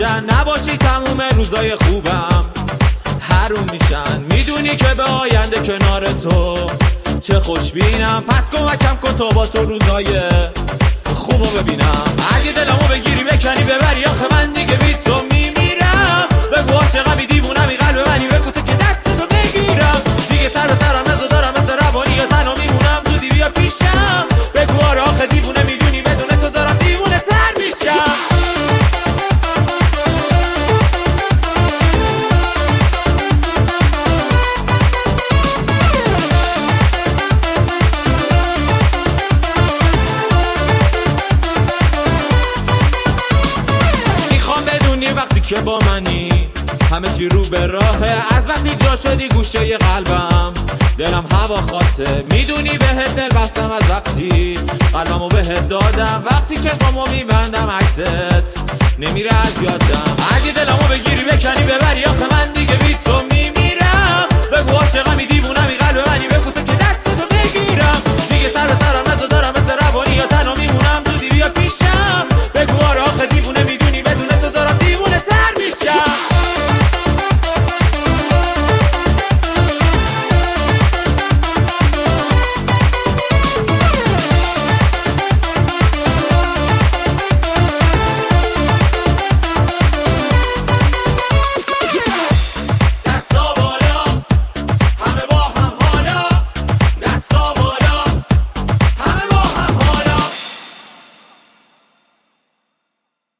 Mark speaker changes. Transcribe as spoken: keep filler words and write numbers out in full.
Speaker 1: میشن، نباشی تموم روزای خوبم حروم میشن. میدونی که به آینده کنار تو چه خوشبینم، پس کمکم کن تا با تو روزای خوبو ببینم. اگه دلمو بگیری بکنی ببری آخه من دیگه بی تو میمیرم. بگو عاشقمی دیوونمی قلب منی، بگو تو که دستتو بگیرم. دیگه سر به سرم نزو دارم مثل روانی یا تنها میمونم، زودی بیا پیشم. بگو آره آخه دیوونه میدونی بدون تو دارم دیوونه تر میشم. وقتی که با منی همه چی رو به راهه، از وقتی جا شدی گوشه ی قلبم دلم هوا خاطه. میدونی بهت دل بستم از وقتی قلبمو بهت دادم، وقتی که قامو میبندم عکست نمیره از یادم.